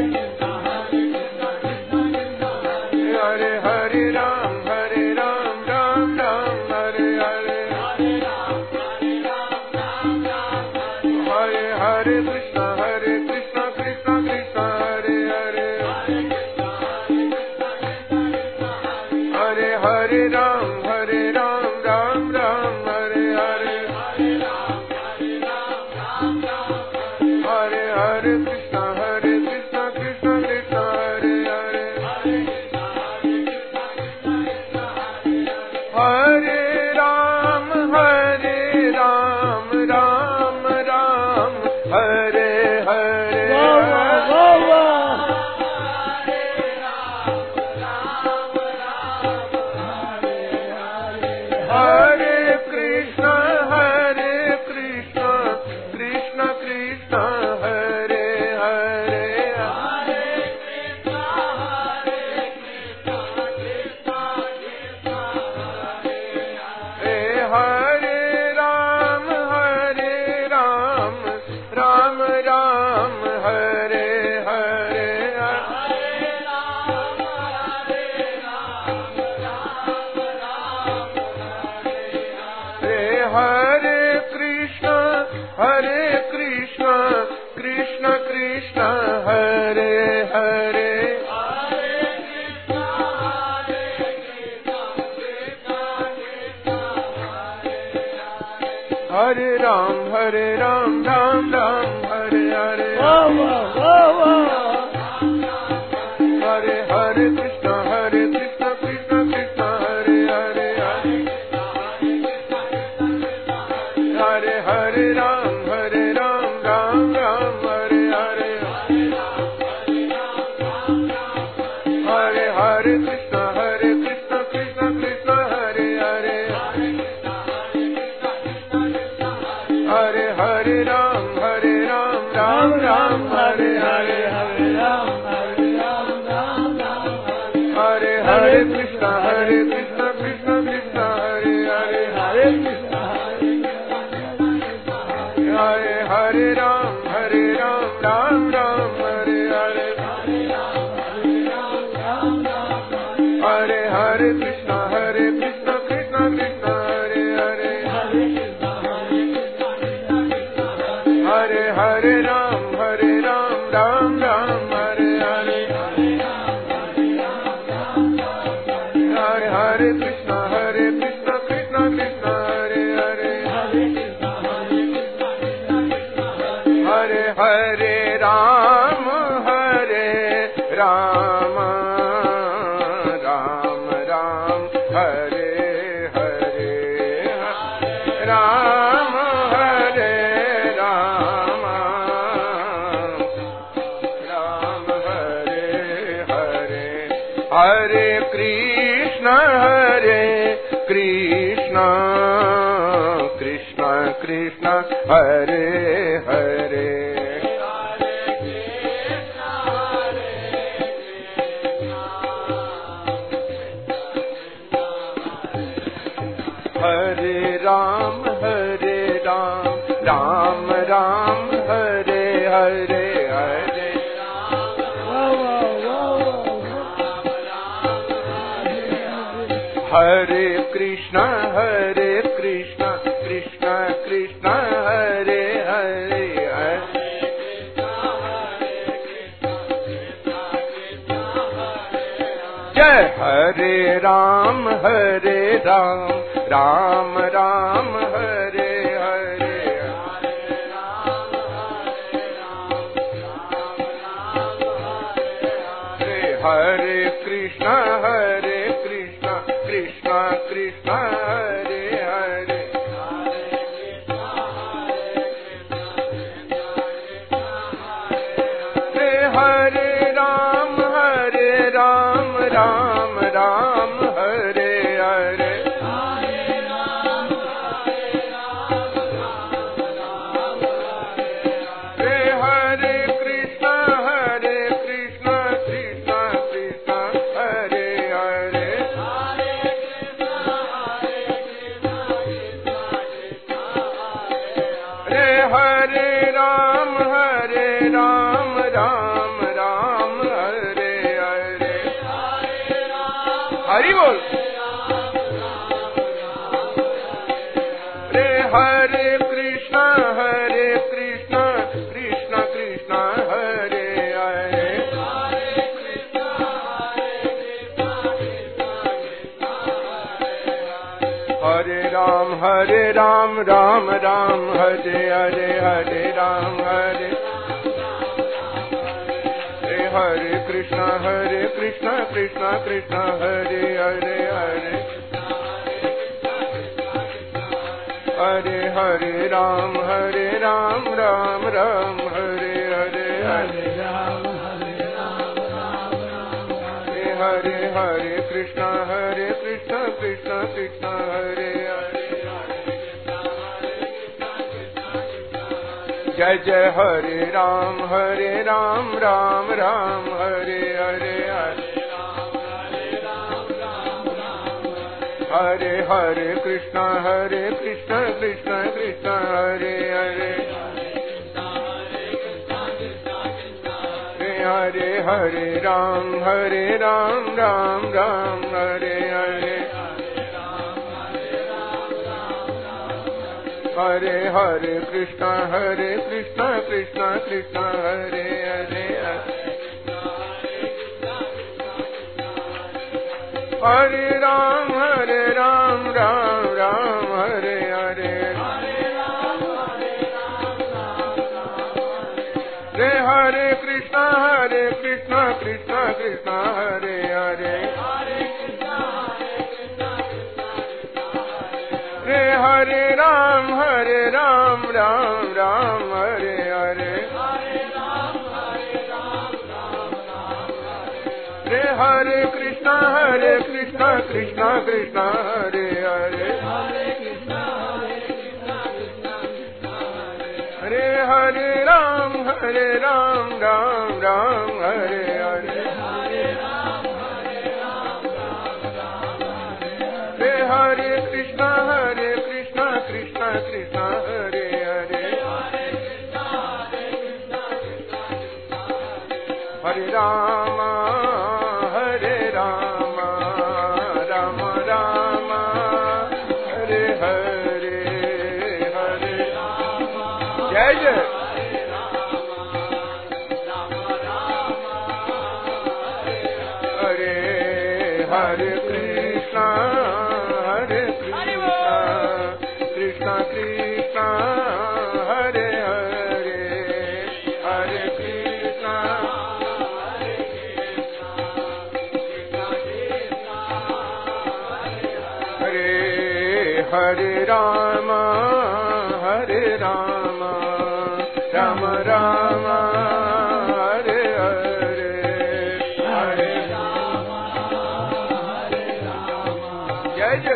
Hare Hare Ram, Hare Ram, Ram Ram, Hare Hare, Hare Hare Krishna, Hare Krishna, Krishna Krishna, Hare Hare, Hare Hare Ram, Hare Ram, Ram Ram, Hare Hare, Hare Hare Krishna, Hare Krishna, Krishna Krishna, Hare Hare, Hare Ram, Hare Ram, Ram Ram, Hare Hare, Hare Krishna, Hare Krishna, Krishna Krishna, Hare Hare, Hare Ram, Hare Ram, Ram Ram, Hare Hare, Hare Krishna, Hare Krishna, Krishna Krishna, Hare Hare, Ram, Hare Ram, Ram Ram, Hare Hare. Rama, Rama. Hare Hare Krishna, Hare Krishna, Krishna Krishna, Hare Hare. Hare Hare Ram, Hare Ram, Ram Ram, Hare Hare. Hare Hare Krishna, Hare Krishna, Krishna Krishna, Hare Hare. Hare Hare Ram, Hare Ram, Ram Ram, Hare Hare. Hare Hare Krishna, Hare Krishna, Krishna Krishna, Hare Hare. Hare Hare Ram, Hare Ram, Ram Ram, Hare Hare. Hare Hare Krishna, Hare Krishna, Krishna Krishna, Hare Hare. Hare Hare Ram, Hare Ram, Ram Ram, Hare Hare. Hare Hare Krishna, Hare Krishna, Krishna Krishna, Hare Hare. Hare Hare Ram, Hare Ram, Ram Ram, Hare Hare. Ram, Hare Ram, Ram Hare Hare. Hare Krishna, Hare Krishna, Krishna Krishna, Hare Hare. Hare Ram, Hare Ram, Ram Ram, Hare Hare. Hare Hare Krishna, Hare Krishna, Krishna Krishna, Hare Hare. Jai Hare Ram, Hare Ram, Ram Ram, Hare Hare. Hare Krishna, Hare Krishna, Krishna Krishna, Hare Hare. Hare Ram, Hare Ram, Ram Ram, Hare Hare. Hare Krishna, Hare Krishna, Krishna Krishna, Hare Hare. Hare Ram, Hare Ram, Ram Ram, Hare Hare. Hari bol. Hare Krishna, Hare Krishna, Krishna Krishna, Hare Hare. Hare Ram, Hare Ram, Ram Ram, Hare Hare. Hare Ram, Hare Hare Krishna, Hare Krishna, Krishna Krishna, Hare Hare. Hare Hare Hare Ram, Hare Ram, Ram Ram, Hare Hare. Hare Hare Hare Krishna, Hare Krishna, Krishna Krishna, Hare Hare. Jai Jai Hare Ram, Hare Ram, Ram Ram, Hare Hare. Hare Hare Krishna, Hare Krishna, Krishna Krishna, Hare Hare. Hare Hare Ram, Hare Ram, Ram Ram, Hare Hare. Hare Hare Krishna, Hare Krishna, Krishna Krishna, Hare Hare. Hare Ram, Hare Ram, Ram Ram, Hare Hare. Hare Ram, Hare Krishna, Hare Krishna, Krishna Krishna, Hare Hare. Hare Ram, Hare Ram, Ram Ram, Hare Hare. Hare Krishna, Hare Krishna, Krishna Krishna, Hare Hare. Hare Hare Ram, Hare Ram, Ram Ram, Hare Hare. Hare Krishna, Hare Krishna, Krishna Krishna, Hare Hare. Hare Rama, Hare Rama, Rama Rama, Hare Hare, Hare Rama. Jai Jai. Hare Hare Krishna, Hare Krishna, Krishna Krishna, Hare Hare, Hare Krishna, Hare Hare Rama, Hare Rama, Rama Rama, Hare Hare, Hare Rama, Hare Rama, Jai Jai.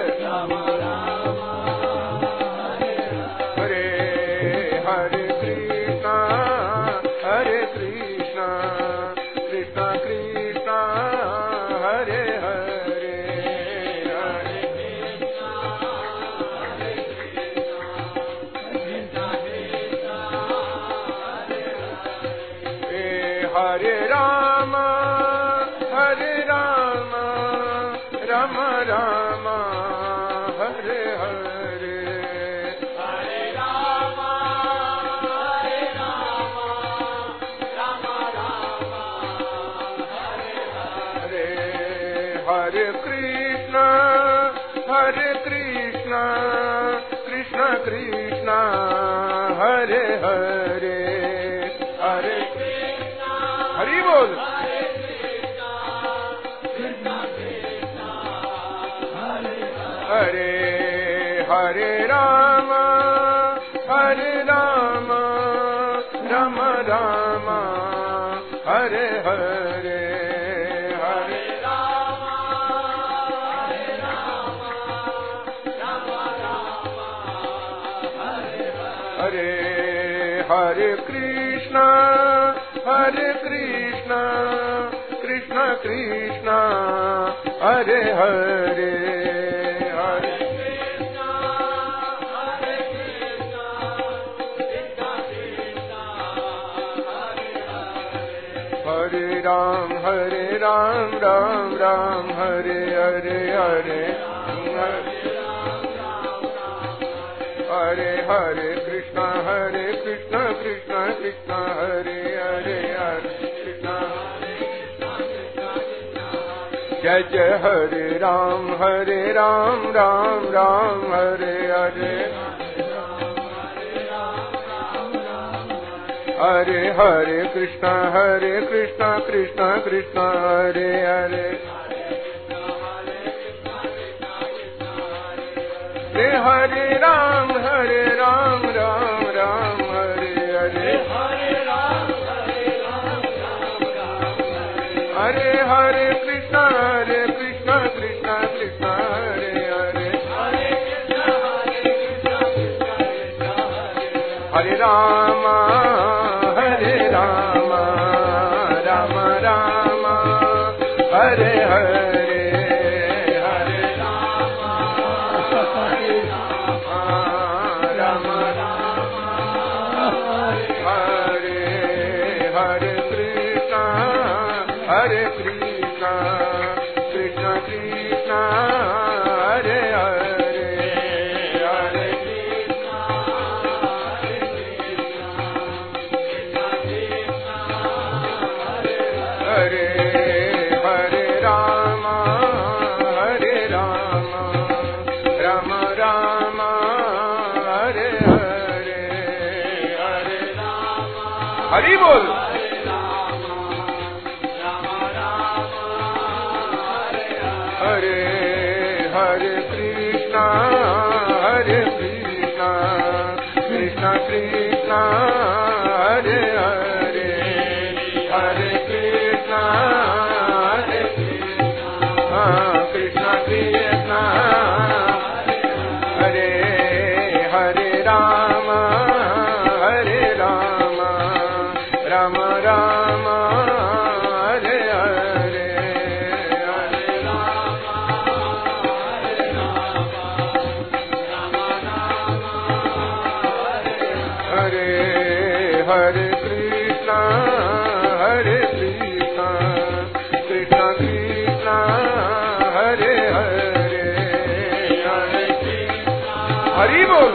Hare Hare Krishna, Hare Krishna, Krishna Krishna, Hare Hare, Hare Krishna, Hare Krishna, Hare Rama, Hare Rama, Rama Rama, Hare Hare. Hare Rama, Hare Rama, Rama Rama, Hare Hare. Hare Krishna, Hare Krishna, Krishna Krishna, Hare Hare, Hare Krishna, Hari Bol. Hare Hare Rama, Hare Rama, Rama Rama, Hare Hare, Hare Rama, Hare Rama, Rama Rama, Hare Hare. Hare Krishna, Hare Krishna, Krishna Krishna, Hare Hare. Hare Ram, Hare Ram, Ram Ram, Hare Hare, Hare Hare Hare Krishna, Hare Krishna, Krishna Krishna, Hare Hare, Hare Krishna. Jai Jai Hare Ram, Hare Ram, Ram Ram, Hare Hare. Hare Hare Krishna, Hare Krishna, Krishna Krishna, Hare Hare. Hare Hare Ram, Hare Ram, Ram Ram, Hare Hare. Hare Hare Krishna, Hare Krishna, Krishna Krishna, Hare Hare. Hare Rama, Hare Rama, Rama Rama, Hare Hare, Hare Rama, Hare Rama, Rama Rama, Hare Hare Krishna, Hare Krishna, Krishna Krishna, Hare Hare, Hare Krishna, Hare Hare Rama, Hare Rama, Rama Rama, Hare Hare, Hare Rama. Hari Bol. Krishna, Hare Hare, Hare Krishna, Hare Krishna, Krishna Krishna, Hare Hare Rama, Hare Rama, Rama Rama, Hare Hare, Hare Rama, Hare Rama, Hare Hare Krishna, Hare Krishna, Krishna Krishna, Hare Hare, Hare Krishna, Hari Bol.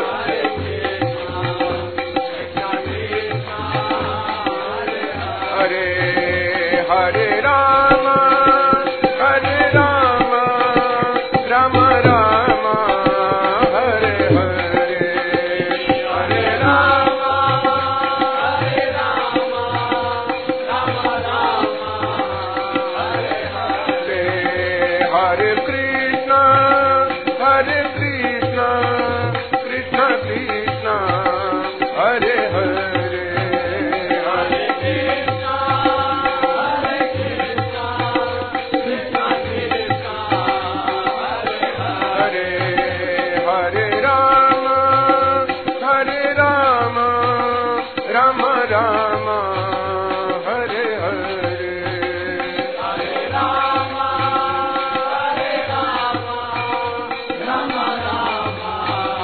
Hare Hare Rama, Hare Rama, Rama Rama, Hare Hare, Hare Rama, Hare Rama, Rama Rama, Hare Hare, Hare Krishna, Hare Krishna, Krishna Krishna, Hare Hare, Hare Krishna, Hare Krishna, Krishna Krishna, Hare Hare, Hare Rama, Hare Rama, Rama Rama, Hare Hare, Hare Rama, Hare Rama, Rama Rama,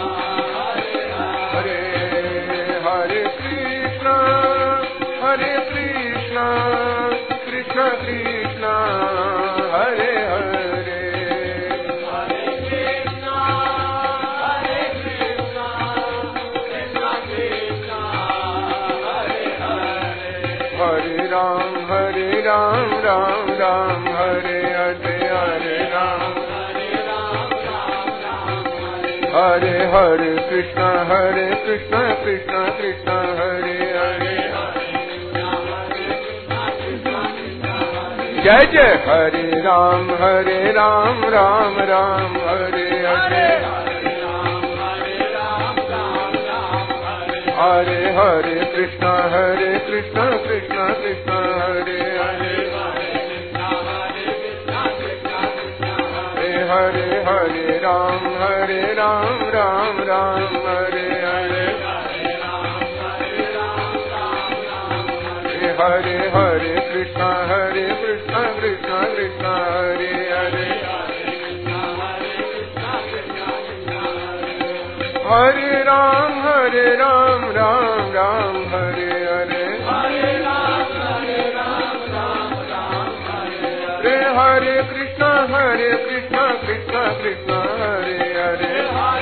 Hare Hare, Hare Krishna, Hare Krishna, Krishna Krishna, Hare Hare, Hare Krishna, Hare Krishna, Krishna Krishna, Hare Hare, Hare Ram, Hare Ram, Ram Ram, Hare Hare, Hare Ram, Hare Ram, Ram Ram, Hare Hare, Krishna, Hare Krishna, Krishna Krishna, Hare Hare, जय जय, Hare Ram, Hare Ram, Ram Ram, Hare Hare, Hare Hare, Krishna, Hare Krishna, Krishna Krishna, Hare Hare, Hare Hare, Ram, Hare Ram, Ram Ram, Hare Hare, Hare Hare, Krishna, Hare Krishna, Krishna Krishna, Hare Hare, Hare Ram, Hare Ram, Ram Ram, Hare Hare, Hare Hare, Krishna, Hare Krishna, Krishna Krishna, Hare Hare,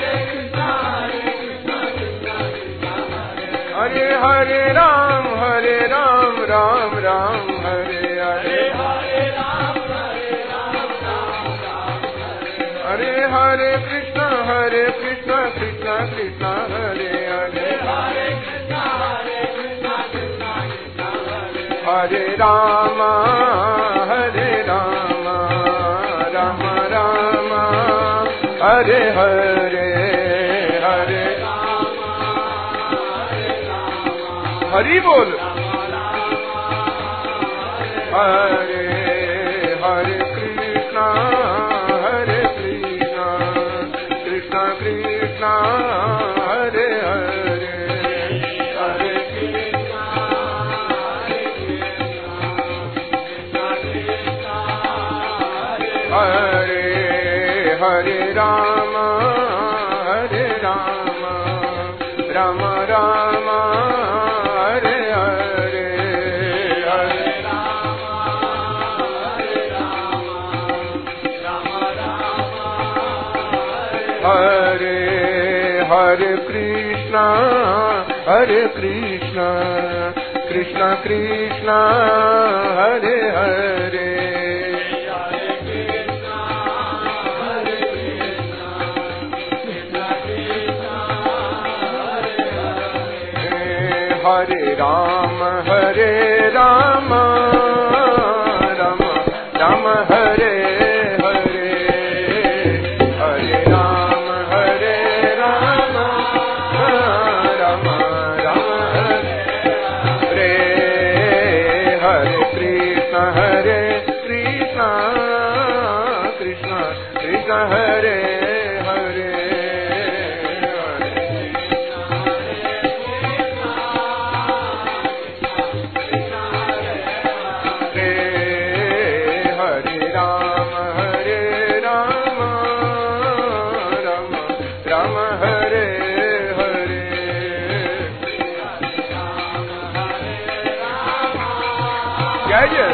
Hare Hare, Ram, Hare Ram, Ram Ram, Hare Hare, Hare Hare, Krishna, Hare Krishna, Krishna Krishna, Hare Hare, Hare Rama, Hare Rama, Rama Rama, Hare Hare, Hare Hari Bol. Hare Hare Krishna, Hare Krishna, Krishna Krishna, Hare Hare, Hare Krishna, Hare Hare Rama, Hare Rama, Rama Rama, Hare Hare, Hare Hare Hare Krishna, Hare Krishna, Krishna Krishna, Hare Hare, Hare Rama, Hare Rama, Rama Rama, Hare Hare, Hare Rama, Hare Rama, Rama Rama, जय जय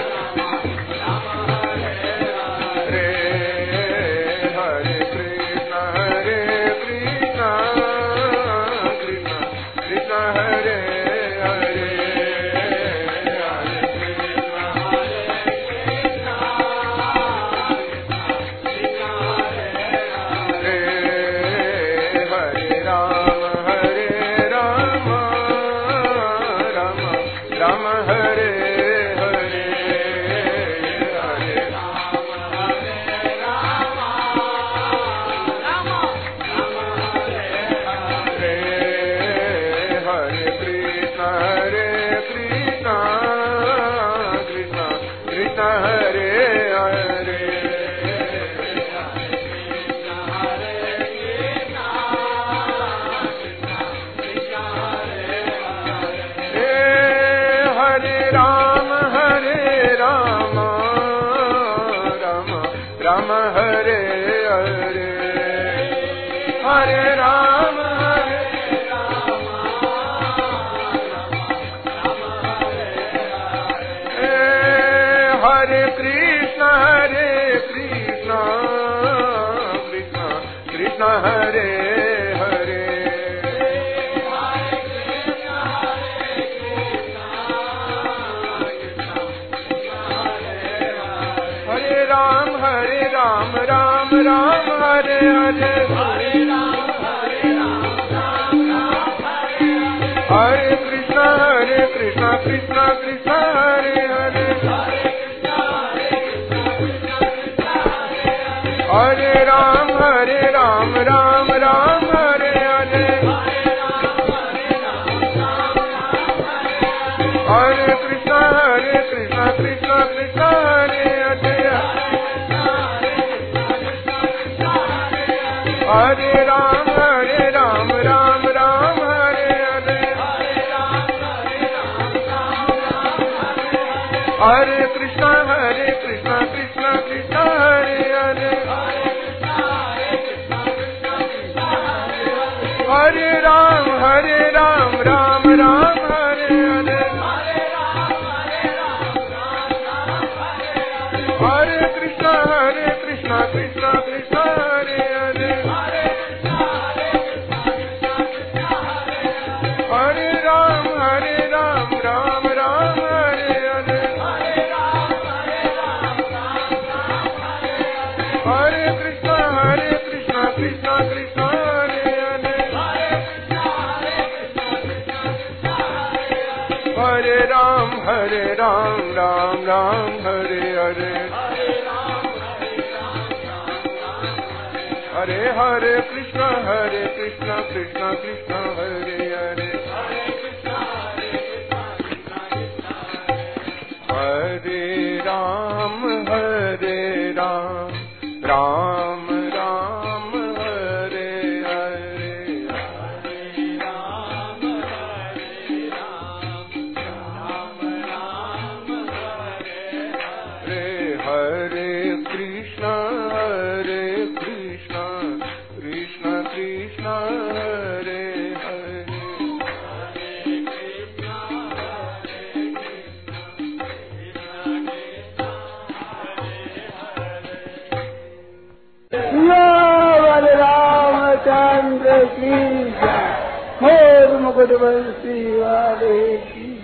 रामचंद्र की जय। मोर मुकुट बंसी वाले की